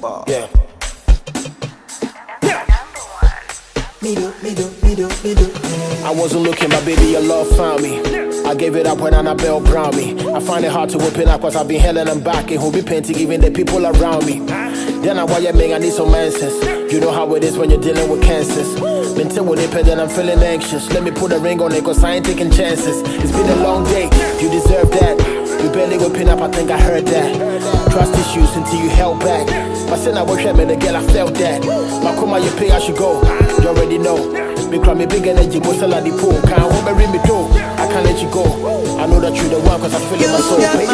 Yeah. I wasn't looking, but baby, your love found me. I gave it up when Annabelle browned me. I find it hard to open up cause I've been held and back. And who be painting even the people around me. Then I why you make I need some answers. You know how it is when you're dealing with cancers. Been till with it, then I'm feeling anxious. Let me put a ring on it cause I ain't taking chances. It's been a long day, you deserve that. You barely open up, I think I heard that. Trust issues until you held back. But since I was me the girl, I felt that. My come you pay, I should go. You already know. Me cry me big energy, most of the pool. Can't hold me me too. I can't let you go. I know that you're the one cause I feel it my soul, baby.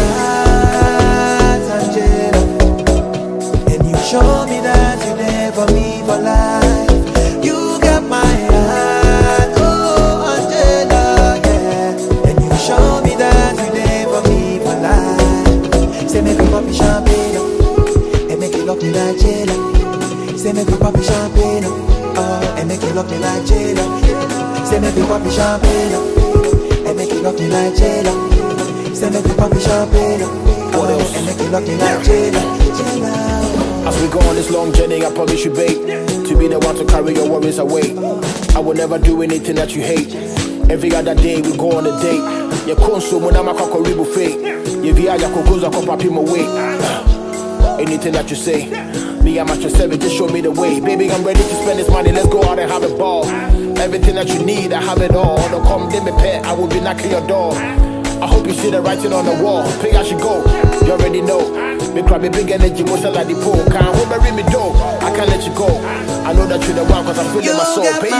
Angela. And you show me that you never me for life. You got my heart, oh Angela, yeah. And you show me that you never me for life. Say make me pop me champagne, and make it look me like Angela. Say make me pop me champagne, and make it look me like Jada. Say make me pop me champagne, and make it look me like Jada. Say make me pop me champagne, and make it look me like Jada. As we go on this long journey, I promise you, babe, to be the one to carry your worries away. I will never do anything that you hate. Every other day we go on a date. You consume when I'm a cockroach buffet. You via your cocoa, I come up him away. Anything that you say, me I'm at your service, just show me the way. Baby, I'm ready to spend this money, let's go out and have a ball. Everything that you need, I have it all. Don't come, let me pet, I will be knocking your door. I hope you see the writing on the wall. Pay I should go, you already know. Me cry me big energy, most like the pool. Can't hold me though, I can't let you go. I know that you're the one cause I feel in my soul, baby.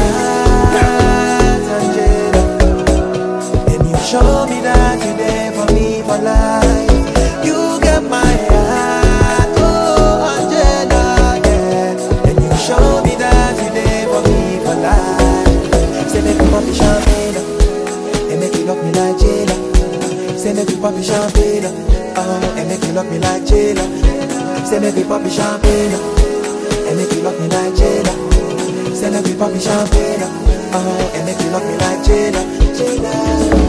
And you show me that you there for me for life. You got my heart, oh Angela, yeah. And you show me that you there for me for life. Say make me pop the champagne, and make it look me like Jada. Say make me pop the champagne, and make it look me like Jada. Say make me pop the champagne, and make it look me like Jada. Say make me pop the champagne, and make it look me like Jada.